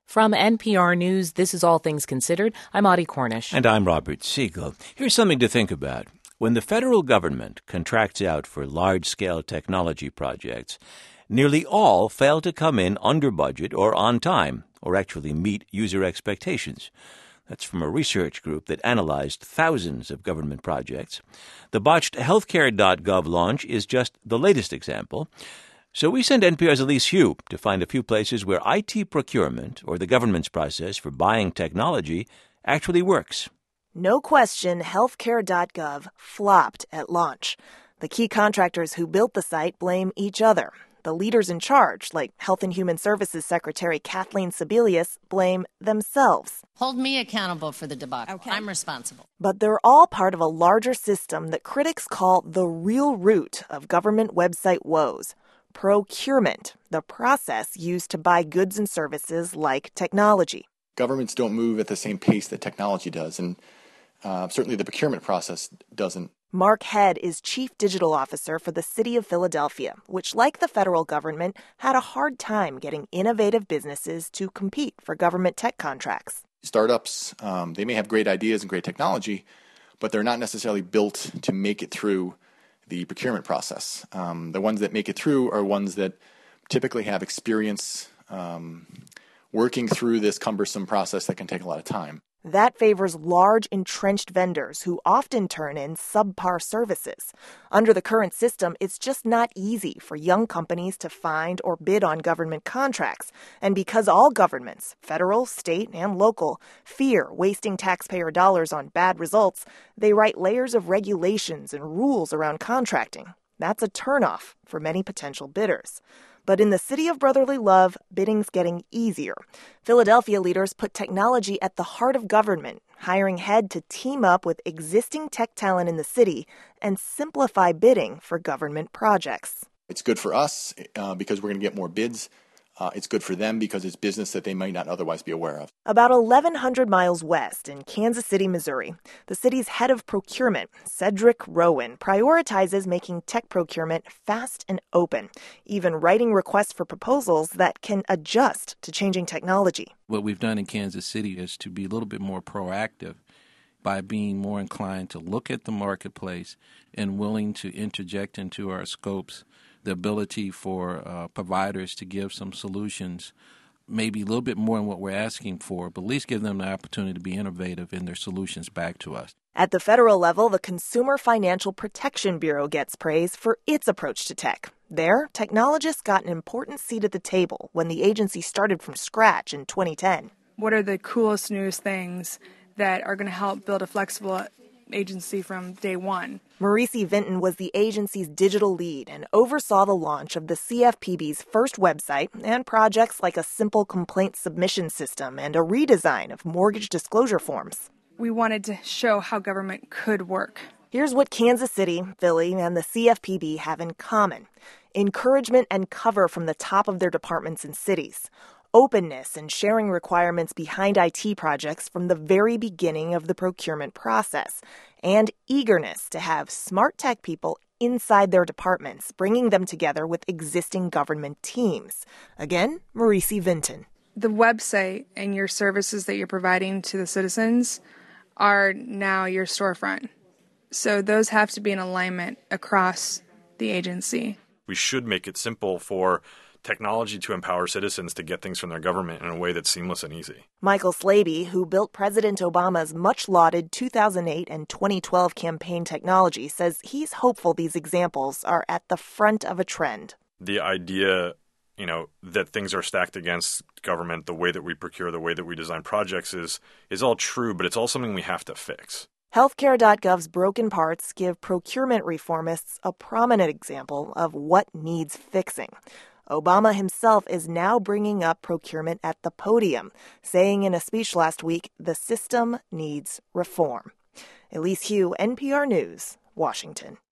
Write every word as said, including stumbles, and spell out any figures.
From N P R News, this is All Things Considered. I'm Audie Cornish. And I'm Robert Siegel. Here's something to think about. When the federal government contracts out for large-scale technology projects, nearly all fail to come in under budget or on time, or actually meet user expectations. That's from a research group that analyzed thousands of government projects. The botched healthcare dot gov launch is just the latest example. So we sent N P R's Elise Hu to find a few places where I T procurement, or the government's process for buying technology, actually works. No question, healthcare dot gov flopped at launch. The key contractors who built the site blame each other. The leaders in charge, like Health and Human Services Secretary Kathleen Sebelius, blame themselves. Hold me accountable for the debacle. Okay. I'm responsible. But they're all part of a larger system that critics call the real root of government website woes. Procurement, the process used to buy goods and services like technology. Governments don't move at the same pace that technology does, and uh, certainly the procurement process doesn't. Mark Head is Chief Digital Officer for the City of Philadelphia, which, like the federal government, had a hard time getting innovative businesses to compete for government tech contracts. Startups, um, they may have great ideas and great technology, but they're not necessarily built to make it through the procurement process. Um, the ones that make it through are ones that typically have experience um, working through this cumbersome process that can take a lot of time. That favors large, entrenched vendors who often turn in subpar services. Under the current system, it's just not easy for young companies to find or bid on government contracts. And because all governments, federal, state, and local, fear wasting taxpayer dollars on bad results, they write layers of regulations and rules around contracting. That's a turnoff for many potential bidders. But in the city of brotherly love, bidding's getting easier. Philadelphia leaders put technology at the heart of government, hiring Head to team up with existing tech talent in the city and simplify bidding for government projects. It's good for us uh, because we're going to get more bids. Uh, it's good for them because it's business that they might not otherwise be aware of. About eleven hundred miles west in Kansas City, Missouri, the city's head of procurement, Cedric Rowan, prioritizes making tech procurement fast and open, even writing requests for proposals that can adjust to changing technology. What we've done in Kansas City is to be a little bit more proactive by being more inclined to look at the marketplace and willing to interject into our scopes the ability for uh, providers to give some solutions, maybe a little bit more than what we're asking for, but at least give them the opportunity to be innovative in their solutions back to us. At the federal level, the Consumer Financial Protection Bureau gets praise for its approach to tech. There, technologists got an important seat at the table when the agency started from scratch in twenty ten. What are the coolest, newest things that are going to help build a flexible agency from day one? Maurice Vinton was the agency's digital lead and oversaw the launch of the C F P B's first website and projects like a simple complaint submission system and a redesign of mortgage disclosure forms. We wanted to show how government could work. Here's what Kansas City, Philly, and the C F P B have in common: encouragement and cover from the top of their departments and cities, openness and sharing requirements behind I T projects from the very beginning of the procurement process, and eagerness to have smart tech people inside their departments, bringing them together with existing government teams. Again, Maurice Vinton. The website and your services that you're providing to the citizens are now your storefront. So those have to be in alignment across the agency. We should make it simple for technology to empower citizens to get things from their government in a way that's seamless and easy. Michael Slaby, who built President Obama's much-lauded two thousand eight and twenty twelve campaign technology, says he's hopeful these examples are at the front of a trend. The idea, you know, that things are stacked against government, the way that we procure, the way that we design projects is is all true, but it's all something we have to fix. healthcare dot gov's broken parts give procurement reformists a prominent example of what needs fixing. Obama himself is now bringing up procurement at the podium, saying in a speech last week, the system needs reform. Elise Hu, N P R News, Washington.